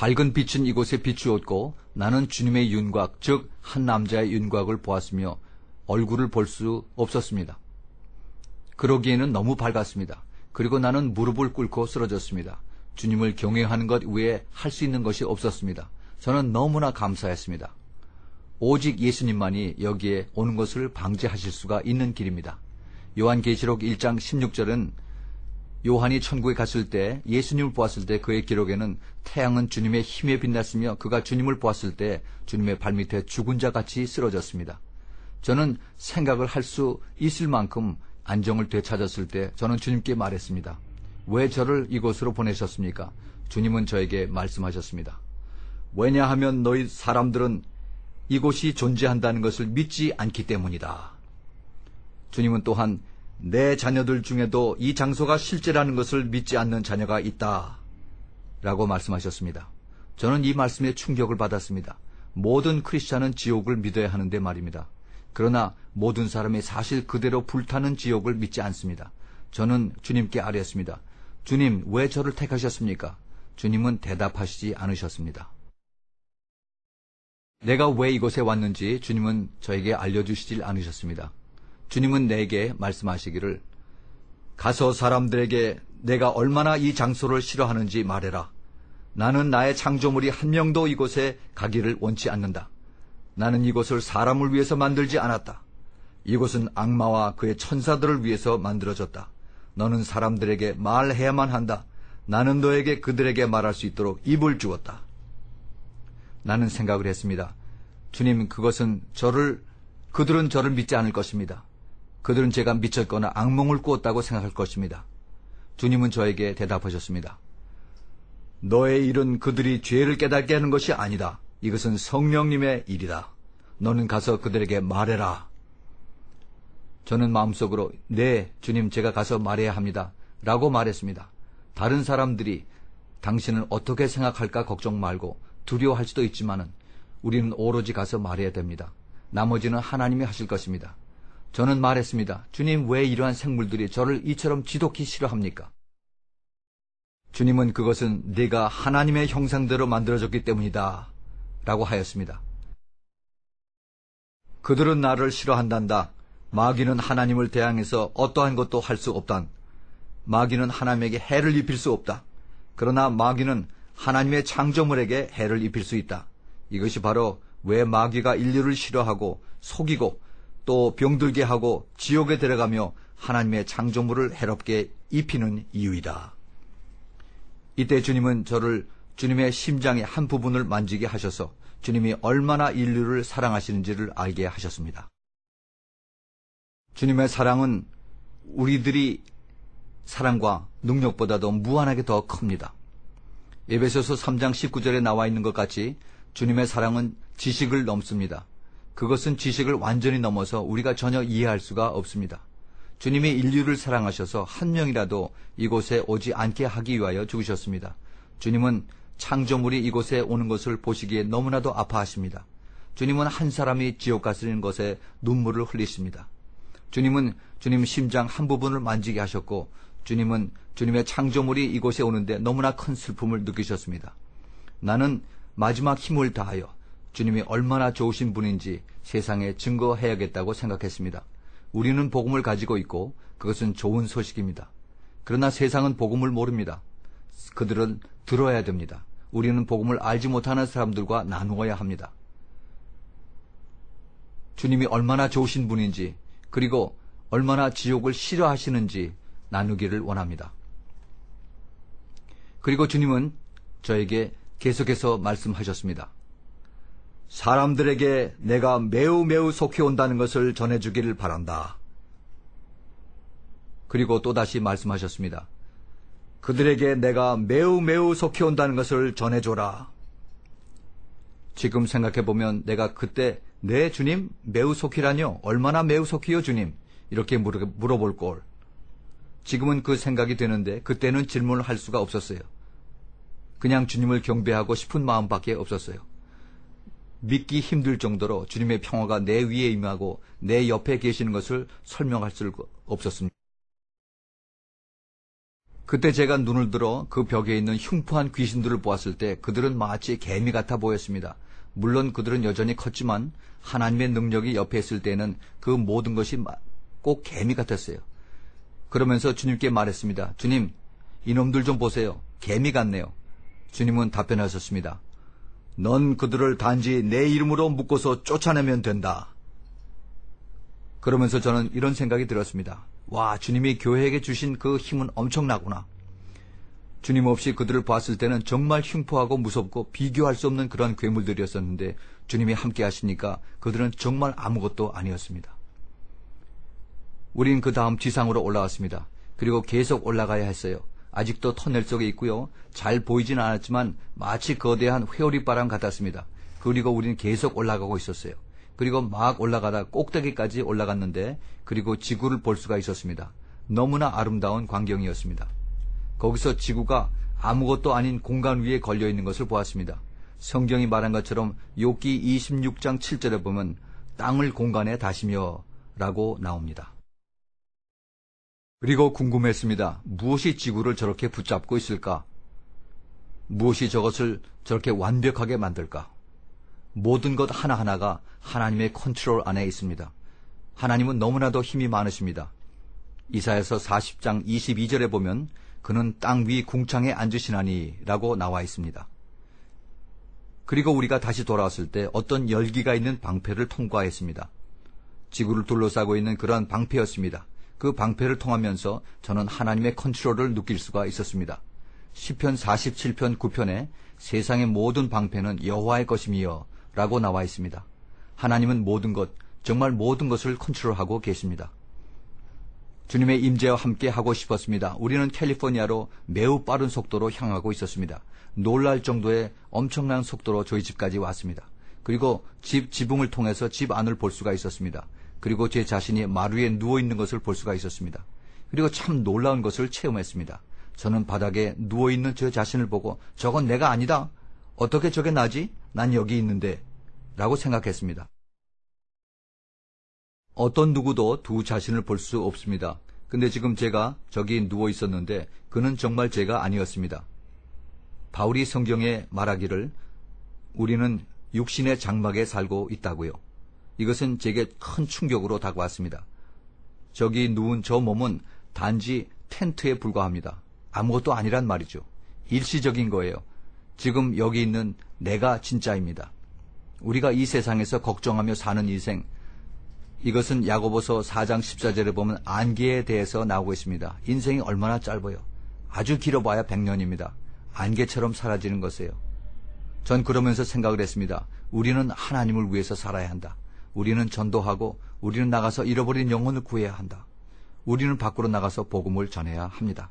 밝은 빛은 이곳에 비추었고 나는 주님의 윤곽, 즉 한 남자의 윤곽을 보았으며 얼굴을 볼 수 없었습니다. 그러기에는 너무 밝았습니다. 그리고 나는 무릎을 꿇고 쓰러졌습니다. 주님을 경외하는 것 외에 할 수 있는 것이 없었습니다. 저는 너무나 감사했습니다. 오직 예수님만이 여기에 오는 것을 방지하실 수가 있는 길입니다. 요한계시록 1장 16절은 요한이 천국에 갔을 때 예수님을 보았을 때 그의 기록에는 태양은 주님의 힘에 빛났으며 그가 주님을 보았을 때 주님의 발밑에 죽은 자 같이 쓰러졌습니다. 저는 생각을 할 수 있을 만큼 안정을 되찾았을 때 저는 주님께 말했습니다. 왜 저를 이곳으로 보내셨습니까? 주님은 저에게 말씀하셨습니다. 왜냐하면 너희 사람들은 이곳이 존재한다는 것을 믿지 않기 때문이다. 주님은 또한 내 자녀들 중에도 이 장소가 실제라는 것을 믿지 않는 자녀가 있다 라고 말씀하셨습니다. 저는 이 말씀에 충격을 받았습니다. 모든 크리스찬은 지옥을 믿어야 하는데 말입니다. 그러나 모든 사람이 사실 그대로 불타는 지옥을 믿지 않습니다. 저는 주님께 아뢰었습니다. 주님, 왜 저를 택하셨습니까? 주님은 대답하시지 않으셨습니다. 내가 왜 이곳에 왔는지 주님은 저에게 알려주시질 않으셨습니다. 주님은 내게 말씀하시기를 가서 사람들에게 내가 얼마나 이 장소를 싫어하는지 말해라. 나는 나의 창조물이 한 명도 이곳에 가기를 원치 않는다. 나는 이곳을 사람을 위해서 만들지 않았다. 이곳은 악마와 그의 천사들을 위해서 만들어졌다. 너는 사람들에게 말해야만 한다. 나는 너에게 그들에게 말할 수 있도록 입을 주었다. 나는 생각을 했습니다. 주님, 그들은 저를 믿지 않을 것입니다. 그들은 제가 미쳤거나 악몽을 꾸었다고 생각할 것입니다. 주님은 저에게 대답하셨습니다. 너의 일은 그들이 죄를 깨닫게 하는 것이 아니다. 이것은 성령님의 일이다. 너는 가서 그들에게 말해라. 저는 마음속으로 네, 주님, 제가 가서 말해야 합니다. 라고 말했습니다. 다른 사람들이 당신은 어떻게 생각할까 걱정 말고 두려워할 수도 있지만은 우리는 오로지 가서 말해야 됩니다. 나머지는 하나님이 하실 것입니다. 저는 말했습니다. 주님, 왜 이러한 생물들이 저를 이처럼 지독히 싫어합니까? 주님은 그것은 네가 하나님의 형상대로 만들어졌기 때문이다 라고 하였습니다. 그들은 나를 싫어한단다. 마귀는 하나님을 대항해서 어떠한 것도 할 수 없단. 마귀는 하나님에게 해를 입힐 수 없다. 그러나 마귀는 하나님의 창조물에게 해를 입힐 수 있다. 이것이 바로 왜 마귀가 인류를 싫어하고 속이고 또 병들게 하고 지옥에 데려가며 하나님의 창조물을 해롭게 입히는 이유이다. 이때 주님은 저를 주님의 심장의 한 부분을 만지게 하셔서 주님이 얼마나 인류를 사랑하시는지를 알게 하셨습니다. 주님의 사랑은 우리들이 사랑과 능력보다도 무한하게 더 큽니다. 에베소서 3장 19절에 나와 있는 것 같이 주님의 사랑은 지식을 넘습니다. 그것은 지식을 완전히 넘어서 우리가 전혀 이해할 수가 없습니다. 주님이 인류를 사랑하셔서 한 명이라도 이곳에 오지 않게 하기 위하여 죽으셨습니다. 주님은 창조물이 이곳에 오는 것을 보시기에 너무나도 아파하십니다. 주님은 한 사람이 지옥 가시는 것에 눈물을 흘리십니다. 주님은 주님 심장 한 부분을 만지게 하셨고 주님은 주님의 창조물이 이곳에 오는데 너무나 큰 슬픔을 느끼셨습니다. 나는 마지막 힘을 다하여 주님이 얼마나 좋으신 분인지 세상에 증거해야겠다고 생각했습니다. 우리는 복음을 가지고 있고 그것은 좋은 소식입니다. 그러나 세상은 복음을 모릅니다. 그들은 들어야 됩니다. 우리는 복음을 알지 못하는 사람들과 나누어야 합니다. 주님이 얼마나 좋으신 분인지 그리고 얼마나 지옥을 싫어하시는지 나누기를 원합니다. 그리고 주님은 저에게 계속해서 말씀하셨습니다. 사람들에게 내가 매우 속히 온다는 것을 전해주기를 바란다. 그리고 또다시 말씀하셨습니다. 그들에게 내가 매우 속히 온다는 것을 전해줘라. 지금 생각해보면 내가 그때 네 주님 매우 속히라뇨? 얼마나 매우 속히요 주님? 이렇게 물어볼 걸. 지금은 그 생각이 되는데 그때는 질문을 할 수가 없었어요. 그냥 주님을 경배하고 싶은 마음밖에 없었어요. 믿기 힘들 정도로 주님의 평화가 내 위에 임하고 내 옆에 계시는 것을 설명할 수 없었습니다. 그때 제가 눈을 들어 그 벽에 있는 흉포한 귀신들을 보았을 때 그들은 마치 개미 같아 보였습니다. 물론 그들은 여전히 컸지만 하나님의 능력이 옆에 있을 때는 그 모든 것이 꼭 개미 같았어요. 그러면서 주님께 말했습니다. 주님, 이놈들 좀 보세요. 개미 같네요. 주님은 답변하셨습니다. 넌 그들을 단지 내 이름으로 묶어서 쫓아내면 된다. 그러면서 저는 이런 생각이 들었습니다. 와, 주님이 교회에게 주신 그 힘은 엄청나구나. 주님 없이 그들을 봤을 때는 정말 흉포하고 무섭고 비교할 수 없는 그런 괴물들이었었는데 주님이 함께 하시니까 그들은 정말 아무것도 아니었습니다. 우린 그 다음 지상으로 올라왔습니다. 그리고 계속 올라가야 했어요. 아직도 터널 속에 있고요. 잘 보이진 않았지만 마치 거대한 회오리바람 같았습니다. 그리고 우리는 계속 올라가고 있었어요. 그리고 막 올라가다 꼭대기까지 올라갔는데 그리고 지구를 볼 수가 있었습니다. 너무나 아름다운 광경이었습니다. 거기서 지구가 아무것도 아닌 공간 위에 걸려있는 것을 보았습니다. 성경이 말한 것처럼 욥기 26장 7절에 보면 땅을 공간에 다시며 라고 나옵니다. 그리고 궁금했습니다. 무엇이 지구를 저렇게 붙잡고 있을까? 무엇이 저것을 저렇게 완벽하게 만들까? 모든 것 하나하나가 하나님의 컨트롤 안에 있습니다. 하나님은 너무나도 힘이 많으십니다. 이사야서 40장 22절에 보면 그는 땅 위 궁창에 앉으시나니 라고 나와 있습니다. 그리고 우리가 다시 돌아왔을 때 어떤 열기가 있는 방패를 통과했습니다. 지구를 둘러싸고 있는 그러한 방패였습니다. 그 방패를 통하면서 저는 하나님의 컨트롤을 느낄 수가 있었습니다. 시편 47편 9편에 세상의 모든 방패는 여호와의 것임이여 라고 나와 있습니다. 하나님은 모든 것, 정말 모든 것을 컨트롤하고 계십니다. 주님의 임재와 함께 하고 싶었습니다. 우리는 캘리포니아로 매우 빠른 속도로 향하고 있었습니다. 놀랄 정도의 엄청난 속도로 저희 집까지 왔습니다. 그리고 집 지붕을 통해서 집 안을 볼 수가 있었습니다. 그리고 제 자신이 말 위에 누워있는 것을 볼 수가 있었습니다. 그리고 참 놀라운 것을 체험했습니다. 저는 바닥에 누워있는 저 자신을 보고 저건 내가 아니다. 어떻게 저게 나지? 난 여기 있는데. 라고 생각했습니다. 어떤 누구도 두 자신을 볼 수 없습니다. 근데 지금 제가 저기 누워 있었는데 그는 정말 제가 아니었습니다. 바울이 성경에 말하기를 우리는 육신의 장막에 살고 있다고요. 이것은 제게 큰 충격으로 다가왔습니다. 저기 누운 저 몸은 단지 텐트에 불과합니다. 아무것도 아니란 말이죠. 일시적인 거예요. 지금 여기 있는 내가 진짜입니다. 우리가 이 세상에서 걱정하며 사는 인생, 이것은 야고보서 4장 14절에 보면 안개에 대해서 나오고 있습니다. 인생이 얼마나 짧아요. 아주 길어봐야 100년입니다. 안개처럼 사라지는 것이에요. 전 그러면서 생각을 했습니다. 우리는 하나님을 위해서 살아야 한다. 우리는 전도하고 우리는 나가서 잃어버린 영혼을 구해야 한다. 우리는 밖으로 나가서 복음을 전해야 합니다.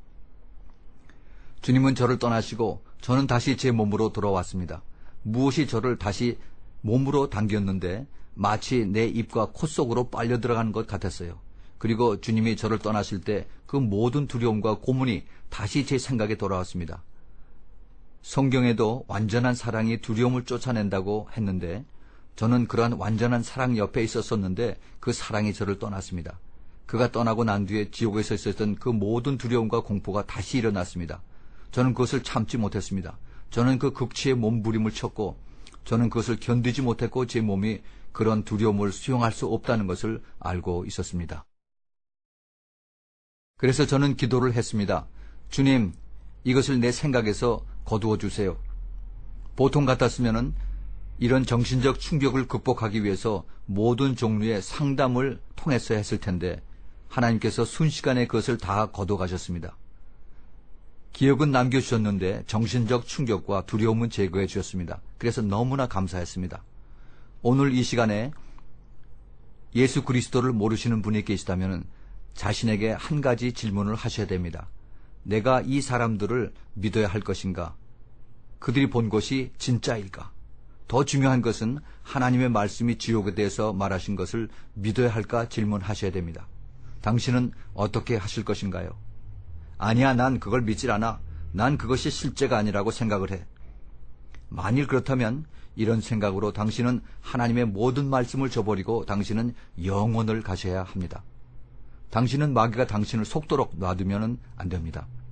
주님은 저를 떠나시고 저는 다시 제 몸으로 돌아왔습니다. 무엇이 저를 다시 몸으로 당겼는데 마치 내 입과 코 속으로 빨려 들어가는 것 같았어요. 그리고 주님이 저를 떠나실 때 그 모든 두려움과 고문이 다시 제 생각에 돌아왔습니다. 성경에도 완전한 사랑이 두려움을 쫓아낸다고 했는데 저는 그러한 완전한 사랑 옆에 있었었는데 그 사랑이 저를 떠났습니다. 그가 떠나고 난 뒤에 지옥에서 있었던 그 모든 두려움과 공포가 다시 일어났습니다. 저는 그것을 참지 못했습니다. 저는 그 극치의 몸부림을 쳤고 저는 그것을 견디지 못했고 제 몸이 그런 두려움을 수용할 수 없다는 것을 알고 있었습니다. 그래서 저는 기도를 했습니다. 주님, 이것을 내 생각에서 거두어 주세요. 보통 같았으면은 이런 정신적 충격을 극복하기 위해서 모든 종류의 상담을 통해서 했을 텐데 하나님께서 순식간에 그것을 다 거둬가셨습니다. 기억은 남겨주셨는데 정신적 충격과 두려움은 제거해 주셨습니다. 그래서 너무나 감사했습니다. 오늘 이 시간에 예수 그리스도를 모르시는 분이 계시다면 자신에게 한 가지 질문을 하셔야 됩니다. 내가 이 사람들을 믿어야 할 것인가? 그들이 본 것이 진짜일까? 더 중요한 것은 하나님의 말씀이 지옥에 대해서 말하신 것을 믿어야 할까 질문하셔야 됩니다. 당신은 어떻게 하실 것인가요? 아니야, 난 그걸 믿질 않아. 난 그것이 실제가 아니라고 생각을 해. 만일 그렇다면 이런 생각으로 당신은 하나님의 모든 말씀을 저버리고 당신은 영원을 가셔야 합니다. 당신은 마귀가 당신을 속도록 놔두면 안 됩니다.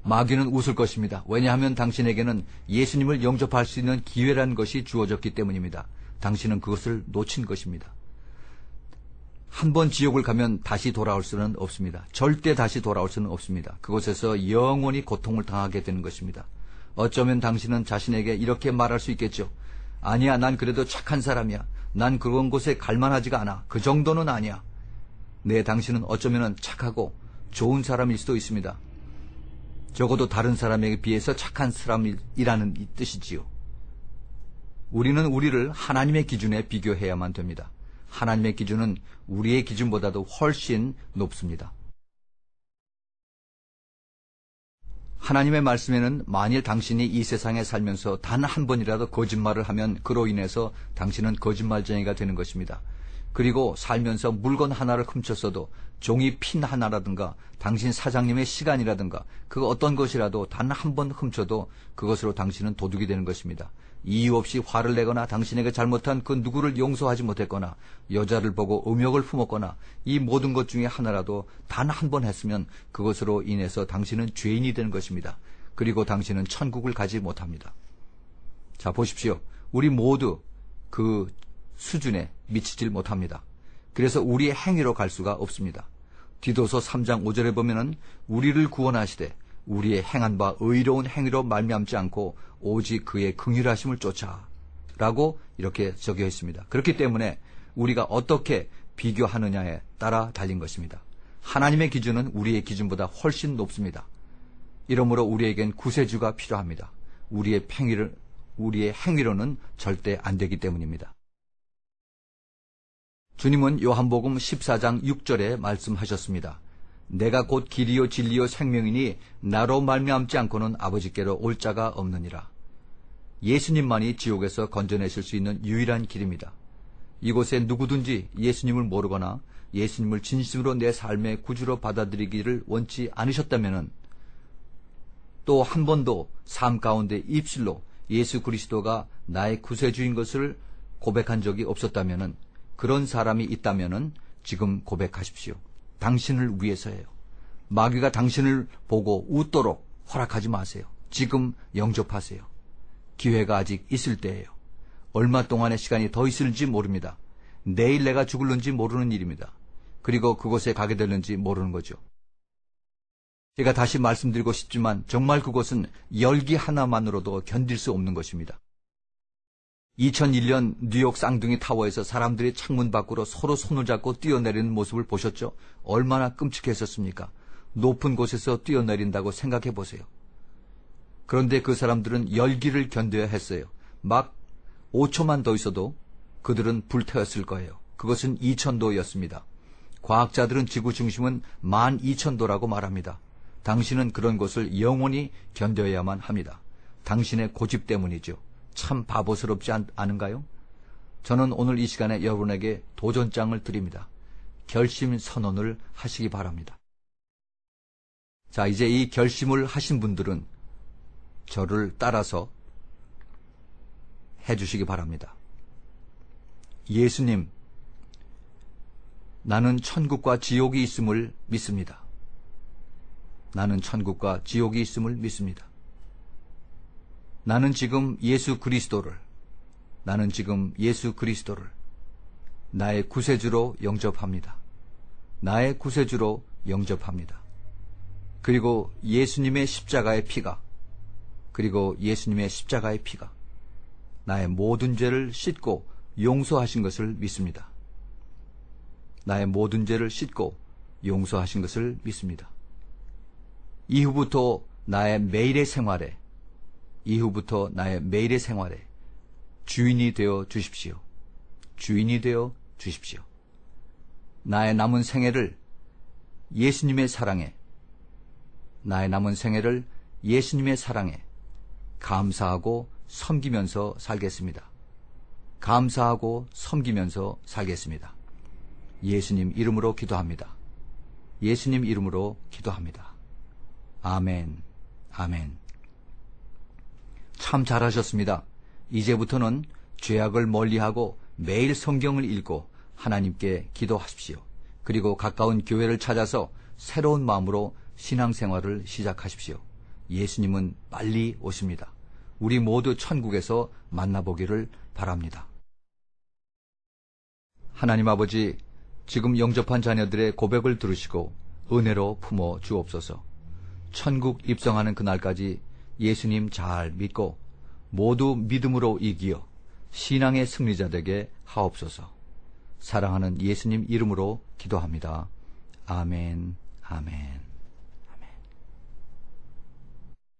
마귀는 웃을 것입니다. 왜냐하면 당신에게는 예수님을 영접할 수 있는 기회라는 것이 주어졌기 때문입니다. 당신은 그것을 놓친 것입니다. 한 번 지옥을 가면 다시 돌아올 수는 없습니다. 절대 다시 돌아올 수는 없습니다. 그곳에서 영원히 고통을 당하게 되는 것입니다. 어쩌면 당신은 자신에게 이렇게 말할 수 있겠죠. 아니야, 난 그래도 착한 사람이야. 난 그런 곳에 갈만하지가 않아. 그 정도는 아니야. 네, 당신은 어쩌면 착하고 좋은 사람일 수도 있습니다. 적어도 다른 사람에게 비해서 착한 사람이라는 뜻이지요. 우리는 우리를 하나님의 기준에 비교해야만 됩니다. 하나님의 기준은 우리의 기준보다도 훨씬 높습니다. 하나님의 말씀에는 만일 당신이 이 세상에 살면서 단 한 번이라도 거짓말을 하면 그로 인해서 당신은 거짓말쟁이가 되는 것입니다. 그리고 살면서 물건 하나를 훔쳤어도 종이 핀 하나라든가 당신 사장님의 시간이라든가 그 어떤 것이라도 단 한 번 훔쳐도 그것으로 당신은 도둑이 되는 것입니다. 이유 없이 화를 내거나 당신에게 잘못한 그 누구를 용서하지 못했거나 여자를 보고 음욕을 품었거나 이 모든 것 중에 하나라도 단 한 번 했으면 그것으로 인해서 당신은 죄인이 되는 것입니다. 그리고 당신은 천국을 가지 못합니다. 자, 보십시오. 우리 모두 그 수준에 미치질 못합니다. 그래서 우리의 행위로 갈 수가 없습니다. 디도서 3장 5절에 보면은 우리를 구원하시되 우리의 행한 바 의로운 행위로 말미암지 않고 오직 그의 긍휼하심을 쫓아 라고 이렇게 적혀 있습니다. 그렇기 때문에 우리가 어떻게 비교하느냐에 따라 달린 것입니다. 하나님의 기준은 우리의 기준보다 훨씬 높습니다. 이러므로 우리에겐 구세주가 필요합니다. 우리의 행위로는 절대 안 되기 때문입니다. 주님은 요한복음 14장 6절에 말씀하셨습니다. 내가 곧 길이요 진리요 생명이니 나로 말미암지 않고는 아버지께로 올 자가 없느니라. 예수님만이 지옥에서 건져내실 수 있는 유일한 길입니다. 이곳에 누구든지 예수님을 모르거나 예수님을 진심으로 내 삶의 구주로 받아들이기를 원치 않으셨다면 또 한 번도 삶 가운데 입술로 예수 그리스도가 나의 구세주인 것을 고백한 적이 없었다면 그런 사람이 있다면 지금 고백하십시오. 당신을 위해서예요. 마귀가 당신을 보고 웃도록 허락하지 마세요. 지금 영접하세요. 기회가 아직 있을 때예요. 얼마 동안의 시간이 더 있을지 모릅니다. 내일 내가 죽을는지 모르는 일입니다. 그리고 그곳에 가게 될는지 모르는 거죠. 제가 다시 말씀드리고 싶지만 정말 그것은 열기 하나만으로도 견딜 수 없는 것입니다. 2001년 뉴욕 쌍둥이 타워에서 사람들이 창문 밖으로 서로 손을 잡고 뛰어내리는 모습을 보셨죠? 얼마나 끔찍했었습니까? 높은 곳에서 뛰어내린다고 생각해 보세요. 그런데 그 사람들은 열기를 견뎌야 했어요. 막 5초만 더 있어도 그들은 불태웠을 거예요. 그것은 2000도였습니다. 과학자들은 지구 중심은 12,000도라고 말합니다. 당신은 그런 것을 영원히 견뎌야만 합니다. 당신의 고집 때문이죠. 참 바보스럽지 않은가요? 저는 오늘 이 시간에 여러분에게 도전장을 드립니다. 결심 선언을 하시기 바랍니다. 자, 이제 이 결심을 하신 분들은 저를 따라서 해주시기 바랍니다. 예수님, 나는 천국과 지옥이 있음을 믿습니다. 나는 천국과 지옥이 있음을 믿습니다. 나는 지금 예수 그리스도를 나의 구세주로 영접합니다. 나의 구세주로 영접합니다. 그리고 예수님의 십자가의 피가 나의 모든 죄를 씻고 용서하신 것을 믿습니다. 나의 모든 죄를 씻고 용서하신 것을 믿습니다. 이후부터 나의 매일의 생활에 주인이 되어 주십시오. 주인이 되어 주십시오. 나의 남은 생애를 예수님의 사랑에 감사하고 섬기면서 살겠습니다. 예수님 이름으로 기도합니다. 예수님 이름으로 기도합니다. 아멘. 아멘. 참 잘하셨습니다. 이제부터는 죄악을 멀리하고 매일 성경을 읽고 하나님께 기도하십시오. 그리고 가까운 교회를 찾아서 새로운 마음으로 신앙생활을 시작하십시오. 예수님은 빨리 오십니다. 우리 모두 천국에서 만나보기를 바랍니다. 하나님 아버지, 지금 영접한 자녀들의 고백을 들으시고 은혜로 품어 주옵소서. 천국 입성하는 그날까지 예수님 잘 믿고 모두 믿음으로 이기어 신앙의 승리자 되게 하옵소서. 사랑하는 예수님 이름으로 기도합니다. 아멘, 아멘.